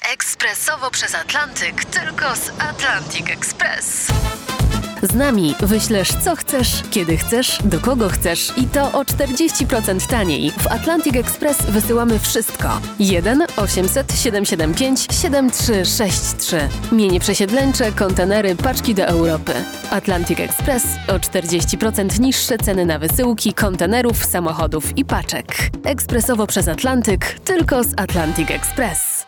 Ekspresowo przez Atlantyk, tylko z Atlantic Express. Z nami wyślesz co chcesz, kiedy chcesz, do kogo chcesz i to o 40% taniej. W Atlantic Express wysyłamy wszystko. 1 800 775 7363. Mienie przesiedleńcze, kontenery, paczki do Europy. Atlantic Express o 40% niższe ceny na wysyłki, kontenerów, samochodów i paczek. Ekspresowo przez Atlantyk, tylko z Atlantic Express.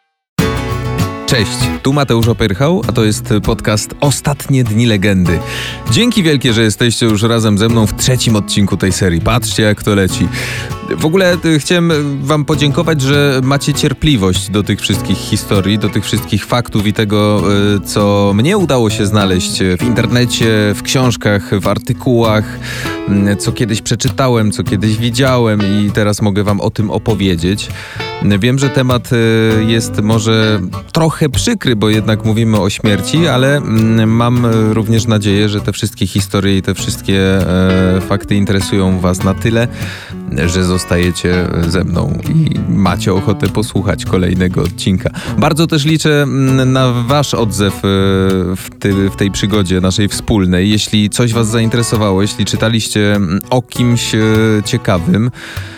Cześć, tu Mateusz Opyrchał, a to jest podcast Ostatnie Dni Legendy. Dzięki wielkie, że jesteście już razem ze mną w 3. odcinku tej serii. Patrzcie, jak to leci. W ogóle chciałem wam podziękować, że macie cierpliwość do tych wszystkich historii, do tych wszystkich faktów i tego, co mnie udało się znaleźć w internecie, w książkach, w artykułach, co kiedyś przeczytałem, co kiedyś widziałem i teraz mogę wam o tym opowiedzieć. Wiem, że temat jest może trochę przykry, bo jednak mówimy o śmierci, ale mam również nadzieję, że te wszystkie historie i te wszystkie fakty interesują was na tyle, że zostajecie ze mną i macie ochotę posłuchać kolejnego odcinka. Bardzo też liczę na wasz odzew w tej przygodzie naszej wspólnej. Jeśli coś was zainteresowało, jeśli czytaliście o kimś ciekawym,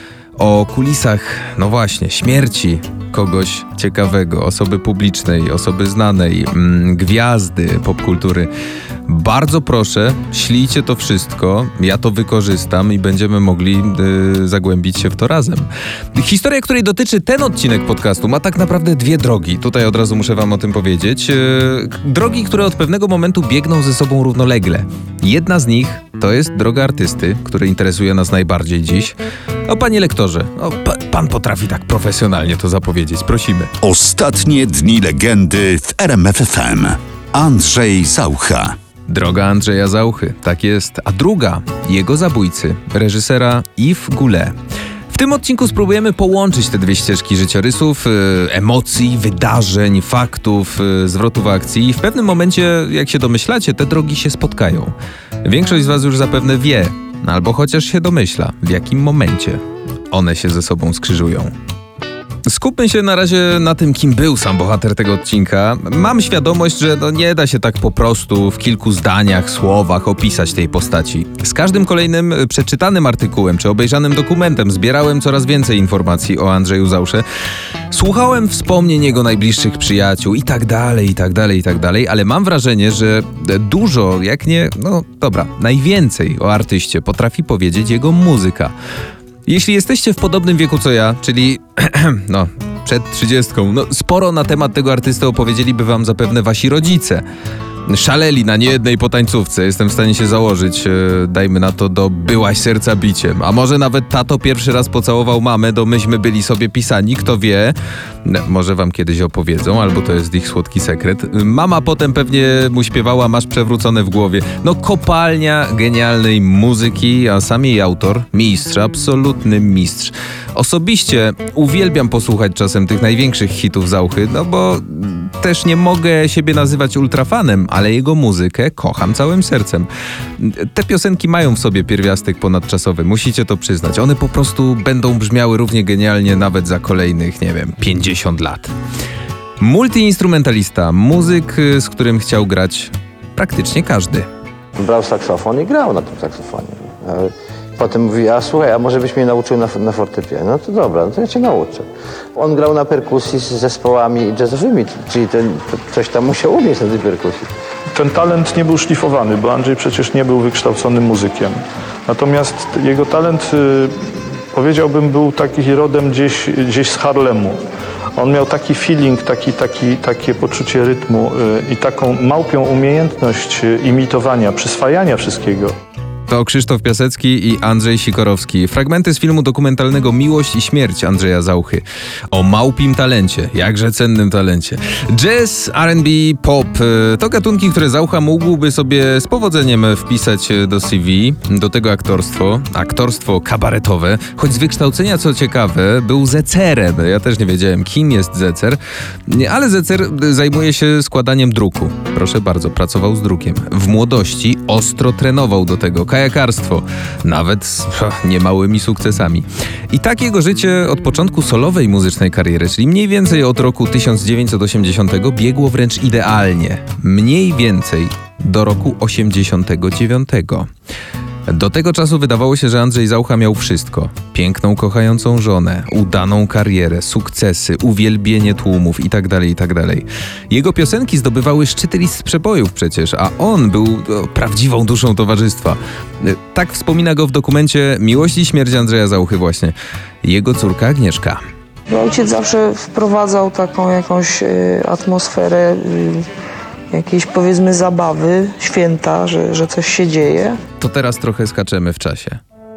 o kulisach, no właśnie, śmierci kogoś ciekawego, osoby publicznej, osoby znanej, gwiazdy popkultury. Bardzo proszę, ślijcie to wszystko, ja to wykorzystam i będziemy mogli zagłębić się w to razem. Historia, której dotyczy ten odcinek podcastu, ma tak naprawdę 2 drogi. Tutaj od razu muszę wam o tym powiedzieć. Drogi, które od pewnego momentu biegną ze sobą równolegle. Jedna z nich to jest droga artysty, który interesuje nas najbardziej dziś. O, panie lektorze, pan potrafi tak profesjonalnie to zapowiedzieć. Prosimy. Ostatnie Dni Legendy w RMF FM. Andrzej Zaucha. Droga Andrzeja Zauchy, tak jest. A druga, jego zabójcy, reżysera Yves Goulet. W tym odcinku spróbujemy połączyć te 2 ścieżki życiorysów, emocji, wydarzeń, faktów, zwrotów akcji i w pewnym momencie, jak się domyślacie, te drogi się spotkają. Większość z was już zapewne wie, albo chociaż się domyśla, w jakim momencie one się ze sobą skrzyżują. Skupmy się na razie na tym, kim był sam bohater tego odcinka. Mam świadomość, że nie da się tak po prostu w kilku zdaniach, słowach opisać tej postaci. Z każdym kolejnym przeczytanym artykułem czy obejrzanym dokumentem zbierałem coraz więcej informacji o Andrzeju Zausze. Słuchałem wspomnień jego najbliższych przyjaciół i tak dalej, ale mam wrażenie, że dużo, jak nie, najwięcej o artyście potrafi powiedzieć jego muzyka. Jeśli jesteście w podobnym wieku co ja, czyli przed 30, sporo na temat tego artysty opowiedzieliby wam zapewne wasi rodzice. Szaleli na niejednej potańcówce, jestem w stanie się założyć, dajmy na to, do Byłaś serca biciem. A może nawet tato pierwszy raz pocałował mamę, do Myśmy byli sobie pisani, kto wie. Może wam kiedyś opowiedzą, albo to jest ich słodki sekret. Mama potem pewnie mu śpiewała Masz przewrócone w głowie. Kopalnia genialnej muzyki, a sam jej autor, mistrz, absolutny mistrz. Osobiście uwielbiam posłuchać czasem tych największych hitów Zauchy, bo też nie mogę siebie nazywać ultrafanem, ale jego muzykę kocham całym sercem. Te piosenki mają w sobie pierwiastek ponadczasowy, musicie to przyznać. One po prostu będą brzmiały równie genialnie nawet za kolejnych, 50 lat. Multiinstrumentalista, muzyk, z którym chciał grać praktycznie każdy. Brał saksofon i grał na tym saksofonie. Potem mówi, słuchaj, a może byś mnie nauczył na fortepianie? No to dobra, to ja cię nauczę. On grał na perkusji z zespołami jazzowymi, czyli coś tam musiał umieć na tej perkusji. Ten talent nie był szlifowany, bo Andrzej przecież nie był wykształconym muzykiem. Natomiast jego talent, powiedziałbym, był taki rodem gdzieś z Harlemu. On miał taki feeling, takie poczucie rytmu i taką małpią umiejętność imitowania, przyswajania wszystkiego. To Krzysztof Piasecki i Andrzej Sikorowski. Fragmenty z filmu dokumentalnego Miłość i śmierć Andrzeja Zauchy. O małpim talencie, jakże cennym talencie. Jazz, R&B, pop to gatunki, które Zaucha mógłby sobie z powodzeniem wpisać do CV. Do tego aktorstwo kabaretowe. Choć z wykształcenia, co ciekawe, był zecerem. Ja też nie wiedziałem, kim jest zecer. Ale zecer zajmuje się składaniem druku. Proszę bardzo, pracował z drukiem. W młodości ostro trenował do tego. kajakarstwo, nawet z niemałymi sukcesami. I tak jego życie od początku solowej muzycznej kariery, czyli mniej więcej od roku 1980 biegło wręcz idealnie. Mniej więcej do roku 89. Do tego czasu wydawało się, że Andrzej Zaucha miał wszystko. Piękną, kochającą żonę, udaną karierę, sukcesy, uwielbienie tłumów itd., itd. Jego piosenki zdobywały szczyty list przebojów przecież, a on był prawdziwą duszą towarzystwa. Tak wspomina go w dokumencie Miłość i śmierć Andrzeja Zauchy właśnie jego córka Agnieszka. Ojciec zawsze wprowadzał taką jakąś atmosferę jakiejś, powiedzmy, zabawy, święta, że coś się dzieje. To teraz trochę skaczemy w czasie.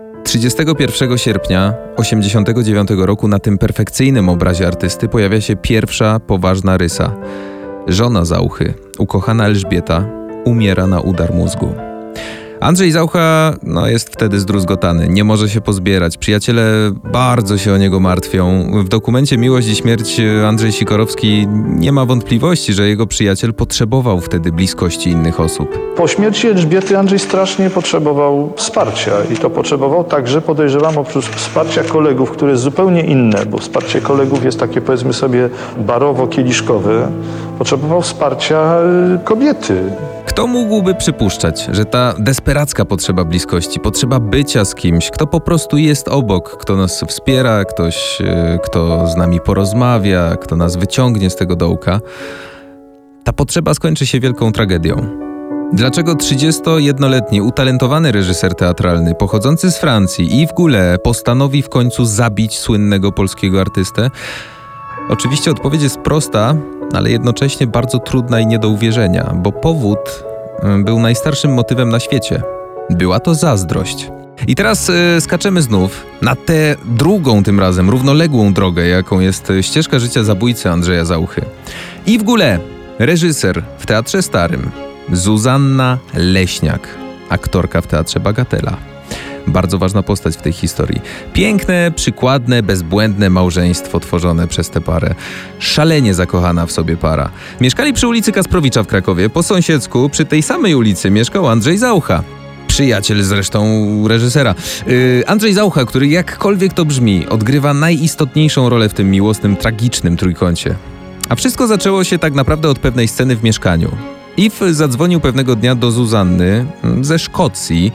31 sierpnia 1989 roku na tym perfekcyjnym obrazie artysty pojawia się pierwsza poważna rysa. Żona Zauchy, ukochana Elżbieta, umiera na udar mózgu. Andrzej Zaucha jest wtedy zdruzgotany, nie może się pozbierać. Przyjaciele bardzo się o niego martwią. W dokumencie Miłość i śmierć Andrzej Sikorowski nie ma wątpliwości, że jego przyjaciel potrzebował wtedy bliskości innych osób. Po śmierci Elżbiety Andrzej strasznie potrzebował wsparcia i to potrzebował także, podejrzewam, oprócz wsparcia kolegów, które jest zupełnie inne, bo wsparcie kolegów jest takie, powiedzmy sobie, barowo-kieliszkowe. Potrzebował wsparcia kobiety. Kto mógłby przypuszczać, że ta desperacka potrzeba bliskości, potrzeba bycia z kimś, kto po prostu jest obok, kto nas wspiera, ktoś, kto z nami porozmawia, kto nas wyciągnie z tego dołka, ta potrzeba skończy się wielką tragedią. Dlaczego 31-letni utalentowany reżyser teatralny pochodzący z Francji, Yves Goulet, postanowi w końcu zabić słynnego polskiego artystę? Oczywiście odpowiedź jest prosta, ale jednocześnie bardzo trudna i nie do uwierzenia, bo powód był najstarszym motywem na świecie. Była to zazdrość. I teraz skaczemy znów na tę drugą tym razem równoległą drogę, jaką jest ścieżka życia zabójcy Andrzeja Zauchy. Yves Goulet, reżyser w Teatrze Starym, Zuzanna Leśniak, aktorka w Teatrze Bagatela. Bardzo ważna postać w tej historii. Piękne, przykładne, bezbłędne małżeństwo tworzone przez tę parę. Szalenie zakochana w sobie para. Mieszkali przy ulicy Kasprowicza w Krakowie. Po sąsiedzku przy tej samej ulicy mieszkał Andrzej Zaucha. Przyjaciel zresztą reżysera. Andrzej Zaucha, który jakkolwiek to brzmi, odgrywa najistotniejszą rolę w tym miłosnym, tragicznym trójkącie. A wszystko zaczęło się tak naprawdę od pewnej sceny w mieszkaniu. Yves zadzwonił pewnego dnia do Zuzanny ze Szkocji.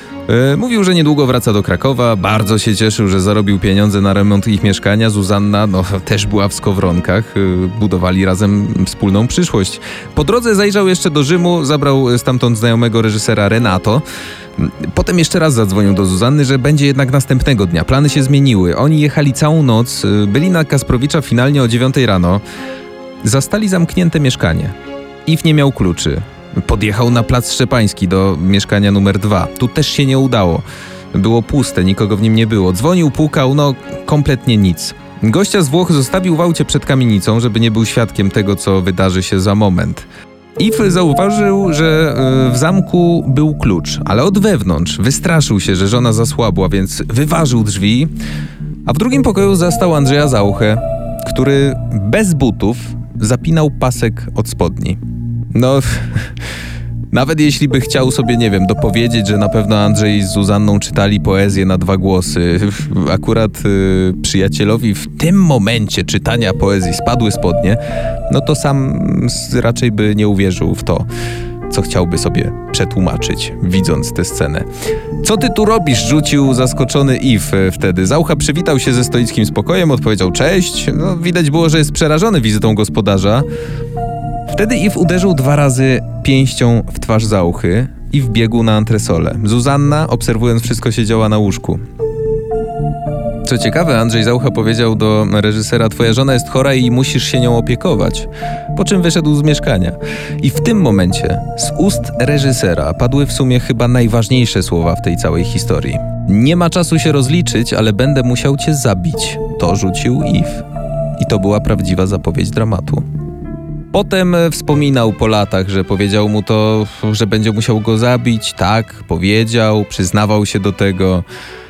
Mówił, że niedługo wraca do Krakowa, bardzo się cieszył, że zarobił pieniądze na remont ich mieszkania. Zuzanna też była w Skowronkach, budowali razem wspólną przyszłość. Po drodze zajrzał jeszcze do Rzymu, zabrał stamtąd znajomego reżysera Renato. Potem jeszcze raz zadzwonił do Zuzanny, że będzie jednak następnego dnia. Plany się zmieniły. Oni jechali całą noc, byli na Kasprowicza finalnie o 9 rano. Zastali zamknięte mieszkanie. Yves nie miał kluczy. Podjechał na Plac Szczepański do mieszkania numer 2. Tu też się nie udało. Było puste, nikogo w nim nie było. Dzwonił, pukał, kompletnie nic. Gościa z Włoch zostawił w aucie przed kamienicą, żeby nie był świadkiem tego, co wydarzy się za moment. Yves zauważył, że w zamku był klucz, ale od wewnątrz. Wystraszył się, że żona zasłabła, więc wyważył drzwi, a w drugim pokoju zastał Andrzeja Zauchę, który bez butów zapinał pasek od spodni. Nawet jeśli by chciał sobie, dopowiedzieć, że na pewno Andrzej z Zuzanną czytali poezję na dwa głosy, akurat przyjacielowi w tym momencie czytania poezji spadły spodnie, to sam raczej by nie uwierzył w to, co chciałby sobie przetłumaczyć, widząc tę scenę. Co ty tu robisz? Rzucił zaskoczony Yves wtedy. Zaucha przywitał się ze stoickim spokojem, odpowiedział cześć. Widać było, że jest przerażony wizytą gospodarza. Wtedy Yves uderzył 2 razy pięścią w twarz Zauchy i wbiegł na antresolę. Zuzanna, obserwując wszystko, siedziała na łóżku. Co ciekawe, Andrzej Zaucha powiedział do reżysera: twoja żona jest chora i musisz się nią opiekować. Po czym wyszedł z mieszkania. I w tym momencie z ust reżysera padły w sumie chyba najważniejsze słowa w tej całej historii. Nie ma czasu się rozliczyć, ale będę musiał cię zabić. To rzucił Yves. I to była prawdziwa zapowiedź dramatu. Potem wspominał po latach, że powiedział mu to, że będzie musiał go zabić. Tak, powiedział, przyznawał się do tego.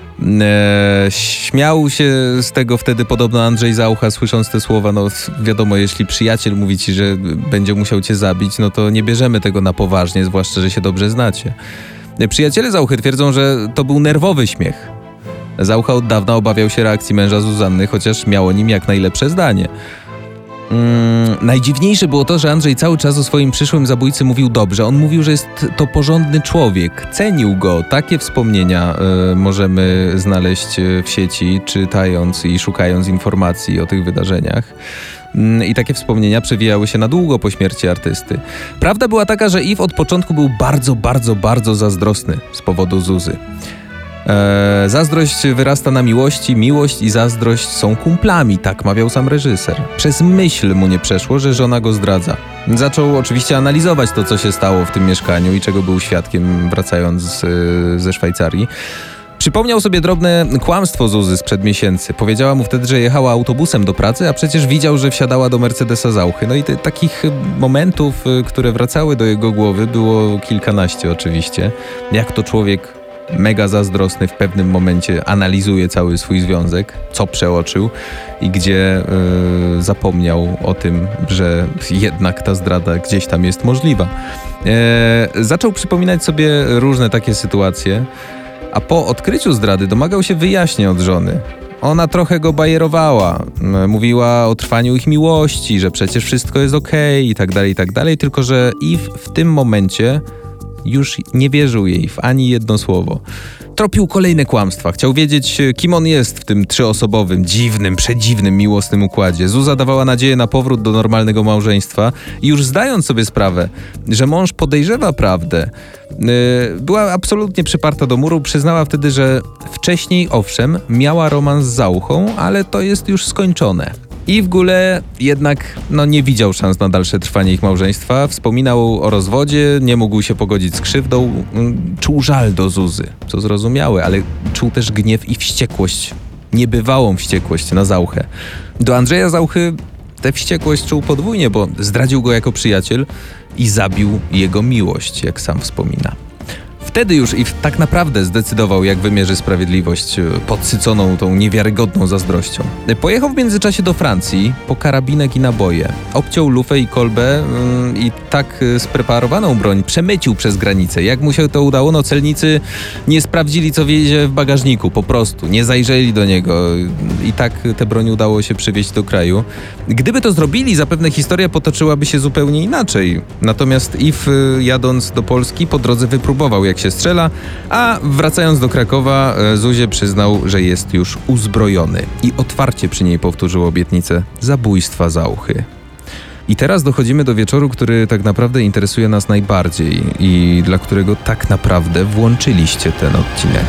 Śmiał się z tego wtedy podobno Andrzej Zaucha, słysząc te słowa. Wiadomo, jeśli przyjaciel mówi ci, że będzie musiał cię zabić, to nie bierzemy tego na poważnie, zwłaszcza, że się dobrze znacie. Przyjaciele Zauchy twierdzą, że to był nerwowy śmiech. Zaucha od dawna obawiał się reakcji męża Zuzanny, chociaż miał o nim jak najlepsze zdanie. Najdziwniejsze było to, że Andrzej cały czas o swoim przyszłym zabójcy mówił dobrze. On mówił, że jest to porządny człowiek. Cenił go. Takie wspomnienia możemy znaleźć w sieci, czytając i szukając informacji o tych wydarzeniach. I takie wspomnienia przewijały się na długo po śmierci artysty. Prawda była taka, że Yves od początku był bardzo zazdrosny z powodu Zuzy. Zazdrość wyrasta na miłości, miłość i zazdrość są kumplami, tak mawiał sam reżyser. Przez myśl mu nie przeszło, że żona go zdradza. Zaczął oczywiście analizować to, co się stało w tym mieszkaniu i czego był świadkiem, wracając ze Szwajcarii. Przypomniał sobie drobne kłamstwo Zuzy sprzed miesięcy. Powiedziała mu wtedy, że jechała autobusem do pracy, a przecież widział, że wsiadała do Mercedesa Zauchy. No i takich momentów, które wracały do jego głowy, było kilkanaście oczywiście. Jak to człowiek mega zazdrosny w pewnym momencie analizuje cały swój związek, co przeoczył i gdzie zapomniał o tym, że jednak ta zdrada gdzieś tam jest możliwa. Zaczął przypominać sobie różne takie sytuacje, a po odkryciu zdrady domagał się wyjaśnień od żony. Ona trochę go bajerowała, mówiła o trwaniu ich miłości, że przecież wszystko jest okej i tak dalej, tylko że Yves w tym momencie już nie wierzył jej w ani jedno słowo. Tropił kolejne kłamstwa. Chciał wiedzieć, kim on jest w tym trzyosobowym, dziwnym, przedziwnym, miłosnym układzie. Zuza dawała nadzieję na powrót do normalnego małżeństwa i już zdając sobie sprawę, że mąż podejrzewa prawdę, była absolutnie przyparta do muru. Przyznała wtedy, że wcześniej, owszem, miała romans z Zauchą, ale to jest już skończone. I w ogóle jednak nie widział szans na dalsze trwanie ich małżeństwa. Wspominał o rozwodzie, nie mógł się pogodzić z krzywdą. Czuł żal do Zuzy, co zrozumiałe, ale czuł też gniew i wściekłość, niebywałą wściekłość na Zauchę. Do Andrzeja Zauchy tę wściekłość czuł podwójnie, bo zdradził go jako przyjaciel i zabił jego miłość, jak sam wspomina. Wtedy już Yves tak naprawdę zdecydował, jak wymierzy sprawiedliwość podsyconą tą niewiarygodną zazdrością. Pojechał w międzyczasie do Francji po karabinek i naboje. Obciął lufę i kolbę i tak spreparowaną broń przemycił przez granicę. Jak mu się to udało? Celnicy nie sprawdzili, co wiezie w bagażniku, po prostu. Nie zajrzeli do niego i tak tę broń udało się przywieźć do kraju. Gdyby to zrobili, zapewne historia potoczyłaby się zupełnie inaczej. Natomiast Yves, jadąc do Polski, po drodze wypróbował, jak się strzela, a wracając do Krakowa, Zuzie przyznał, że jest już uzbrojony i otwarcie przy niej powtórzył obietnicę zabójstwa Zauchy. I teraz dochodzimy do wieczoru, który tak naprawdę interesuje nas najbardziej i dla którego tak naprawdę włączyliście ten odcinek.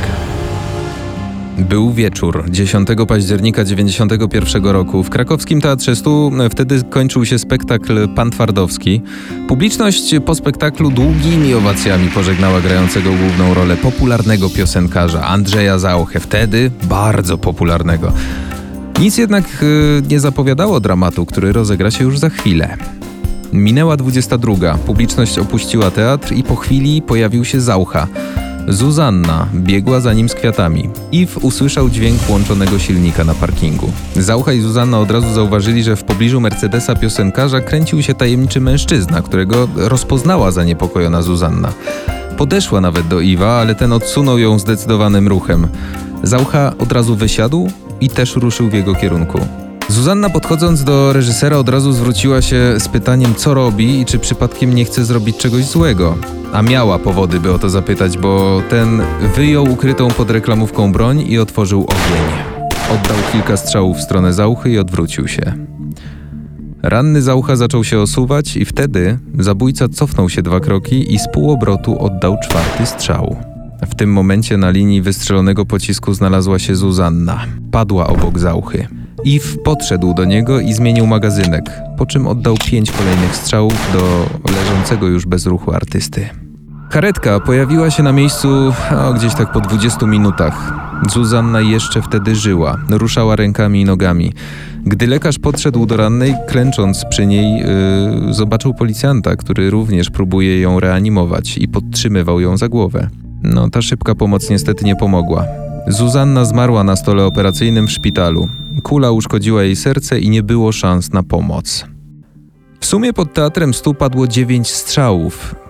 Był wieczór 10 października 1991 roku. W krakowskim Teatrze Stu wtedy kończył się spektakl Pan Twardowski. Publiczność po spektaklu długimi owacjami pożegnała grającego główną rolę popularnego piosenkarza Andrzeja Zauchę. Wtedy bardzo popularnego. Nic jednak nie zapowiadało dramatu, który rozegra się już za chwilę. Minęła 22. Publiczność opuściła teatr i po chwili pojawił się Zaucha. Zuzanna biegła za nim z kwiatami. Yves usłyszał dźwięk włączonego silnika na parkingu. Zaucha i Zuzanna od razu zauważyli, że w pobliżu Mercedesa piosenkarza kręcił się tajemniczy mężczyzna, którego rozpoznała zaniepokojona Zuzanna. Podeszła nawet do Yvesa, ale ten odsunął ją zdecydowanym ruchem. Zaucha od razu wysiadł i też ruszył w jego kierunku. Zuzanna, podchodząc do reżysera, od razu zwróciła się z pytaniem, co robi i czy przypadkiem nie chce zrobić czegoś złego. A miała powody, by o to zapytać, bo ten wyjął ukrytą pod reklamówką broń i otworzył ogień. Oddał kilka strzałów w stronę Zauchy i odwrócił się. Ranny Zaucha zaczął się osuwać i wtedy zabójca cofnął się 2 kroki i z półobrotu oddał 4. strzał. W tym momencie na linii wystrzelonego pocisku znalazła się Zuzanna. Padła obok Zauchy. Yves podszedł do niego i zmienił magazynek, po czym oddał 5 kolejnych strzałów do leżącego już bez ruchu artysty. Karetka pojawiła się na miejscu gdzieś tak po 20 minutach. Zuzanna jeszcze wtedy żyła, ruszała rękami i nogami. Gdy lekarz podszedł do rannej, klęcząc przy niej, zobaczył policjanta, który również próbuje ją reanimować i podtrzymywał ją za głowę. Ta szybka pomoc niestety nie pomogła. Zuzanna zmarła na stole operacyjnym w szpitalu. Kula uszkodziła jej serce i nie było szans na pomoc. W sumie pod Teatrem Stu padło 9 strzałów.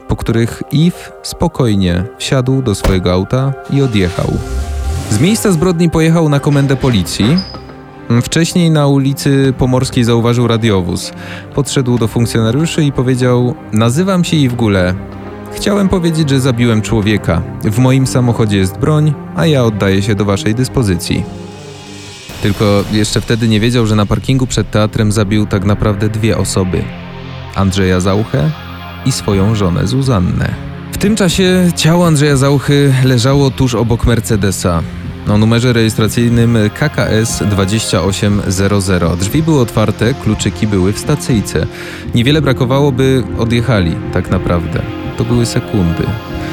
po których Yves spokojnie wsiadł do swojego auta i odjechał. Z miejsca zbrodni pojechał na komendę policji. Wcześniej na ulicy Pomorskiej zauważył radiowóz. Podszedł do funkcjonariuszy i powiedział: nazywam się Yves Goulet. Chciałem powiedzieć, że zabiłem człowieka. W moim samochodzie jest broń, a ja oddaję się do waszej dyspozycji. Tylko jeszcze wtedy nie wiedział, że na parkingu przed teatrem zabił tak naprawdę 2 osoby. Andrzeja Zauchę i swoją żonę Zuzannę. W tym czasie ciało Andrzeja Zauchy leżało tuż obok Mercedesa o numerze rejestracyjnym KKS 2800. Drzwi były otwarte, kluczyki były w stacyjce. Niewiele brakowało, by odjechali, tak naprawdę. To były sekundy.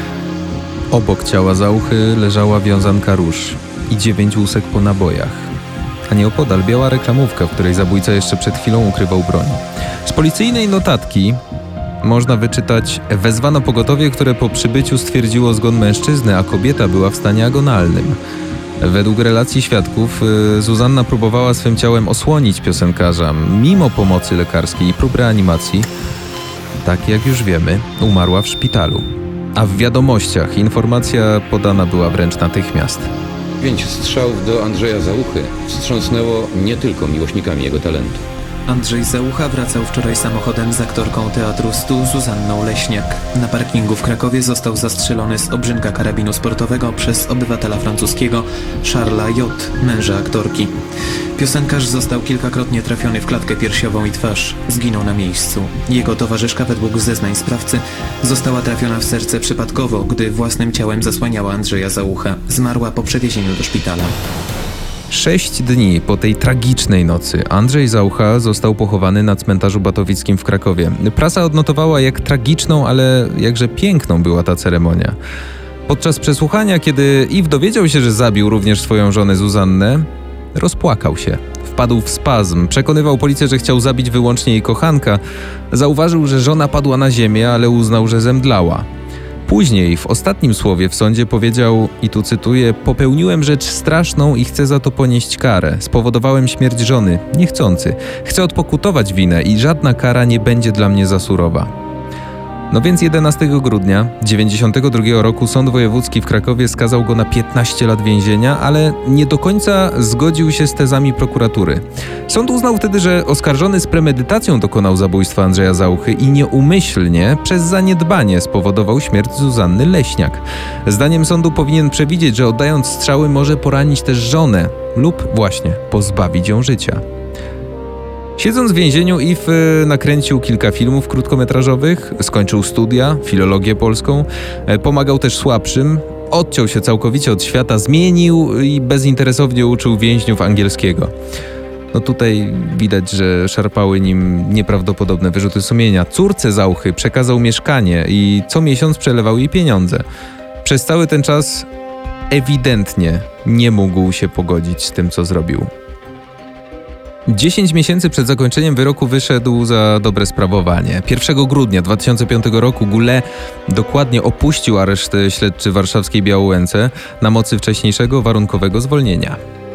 Obok ciała Zauchy leżała wiązanka róż i 9 łusek po nabojach. A nieopodal biała reklamówka, w której zabójca jeszcze przed chwilą ukrywał broń. Z policyjnej notatki można wyczytać: wezwano pogotowie, które po przybyciu stwierdziło zgon mężczyzny, a kobieta była w stanie agonalnym. Według relacji świadków Zuzanna próbowała swym ciałem osłonić piosenkarza. Mimo pomocy lekarskiej i prób reanimacji, tak jak już wiemy, umarła w szpitalu. A w wiadomościach informacja podana była wręcz natychmiast. 5 strzałów do Andrzeja Zauchy wstrząsnęło nie tylko miłośnikami jego talentu. Andrzej Zaucha wracał wczoraj samochodem z aktorką Teatru Stu Zuzanną Leśniak. Na parkingu w Krakowie został zastrzelony z obrzynka karabinu sportowego przez obywatela francuskiego Charlesa J., męża aktorki. Piosenkarz został kilkakrotnie trafiony w klatkę piersiową i twarz. Zginął na miejscu. Jego towarzyszka, według zeznań sprawcy, została trafiona w serce przypadkowo, gdy własnym ciałem zasłaniała Andrzeja Zauchę. Zmarła po przewiezieniu do szpitala. 6 dni po tej tragicznej nocy Andrzej Zaucha został pochowany na cmentarzu Batowickim w Krakowie. Prasa odnotowała, jak tragiczną, ale jakże piękną była ta ceremonia. Podczas przesłuchania, kiedy Yves dowiedział się, że zabił również swoją żonę Zuzannę, rozpłakał się. Wpadł w spazm, przekonywał policję, że chciał zabić wyłącznie jej kochanka. Zauważył, że żona padła na ziemię, ale uznał, że zemdlała. Później, w ostatnim słowie w sądzie powiedział, i tu cytuję: popełniłem rzecz straszną i chcę za to ponieść karę. Spowodowałem śmierć żony, niechcący. Chcę odpokutować winę i żadna kara nie będzie dla mnie za surowa. No więc 11 grudnia 1992 roku Sąd Wojewódzki w Krakowie skazał go na 15 lat więzienia, ale nie do końca zgodził się z tezami prokuratury. Sąd uznał wtedy, że oskarżony z premedytacją dokonał zabójstwa Andrzeja Zauchy i nieumyślnie, przez zaniedbanie, spowodował śmierć Zuzanny Leśniak. Zdaniem sądu powinien przewidzieć, że oddając strzały może poranić też żonę lub właśnie pozbawić ją życia. Siedząc w więzieniu, Yves nakręcił kilka filmów krótkometrażowych, skończył studia, filologię polską, pomagał też słabszym, odciął się całkowicie od świata, zmienił i bezinteresownie uczył więźniów angielskiego. No tutaj widać, że szarpały nim nieprawdopodobne wyrzuty sumienia. Córce Zauchy przekazał mieszkanie i co miesiąc przelewał jej pieniądze. Przez cały ten czas ewidentnie nie mógł się pogodzić z tym, co zrobił. 10 miesięcy przed zakończeniem wyroku wyszedł za dobre sprawowanie. 1 grudnia 2005 roku Goulet dokładnie opuścił areszt śledczy warszawskiej Białołęce na mocy wcześniejszego warunkowego zwolnienia.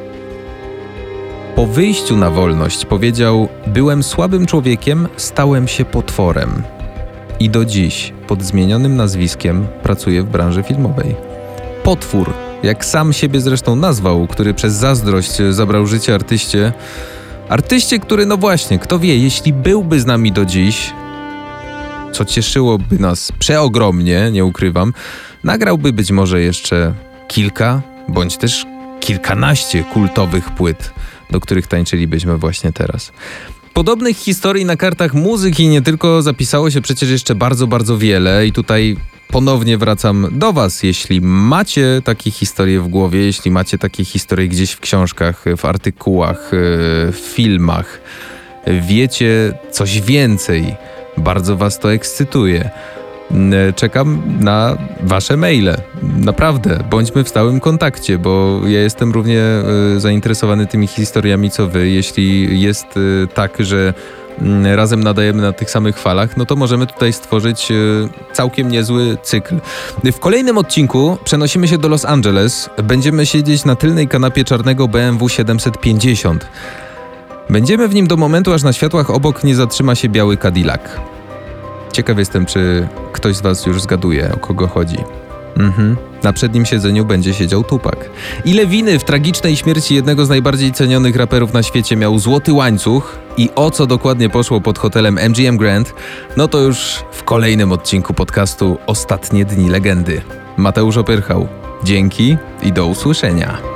Po wyjściu na wolność powiedział: byłem słabym człowiekiem, stałem się potworem. I do dziś pod zmienionym nazwiskiem pracuje w branży filmowej. Potwór, jak sam siebie zresztą nazwał, który przez zazdrość zabrał życie artyście, który, no właśnie, kto wie, jeśli byłby z nami do dziś, co cieszyłoby nas przeogromnie, nie ukrywam, nagrałby być może jeszcze kilka, bądź też kilkanaście kultowych płyt, do których tańczylibyśmy właśnie teraz. Podobnych historii na kartach muzyki nie tylko zapisało się przecież jeszcze bardzo, bardzo wiele i tutaj ponownie wracam do was. Jeśli macie takie historie w głowie, jeśli macie takie historie gdzieś w książkach, w artykułach, w filmach, wiecie coś więcej, bardzo was to ekscytuje. Czekam na wasze maile. Naprawdę, bądźmy w stałym kontakcie, bo ja jestem równie zainteresowany tymi historiami co wy. Jeśli jest tak, że razem nadajemy na tych samych falach, no to możemy tutaj stworzyć całkiem niezły cykl. W kolejnym odcinku przenosimy się do Los Angeles. Będziemy siedzieć na tylnej kanapie czarnego BMW 750. Będziemy w nim do momentu, aż na światłach obok nie zatrzyma się biały Cadillac. Ciekaw jestem, czy ktoś z was już zgaduje, o kogo chodzi. Na przednim siedzeniu będzie siedział Tupac. Ile winy w tragicznej śmierci jednego z najbardziej cenionych raperów na świecie miał złoty łańcuch i o co dokładnie poszło pod hotelem MGM Grand, no to już w kolejnym odcinku podcastu Ostatnie Dni Legendy. Mateusz Opyrchał. Dzięki i do usłyszenia.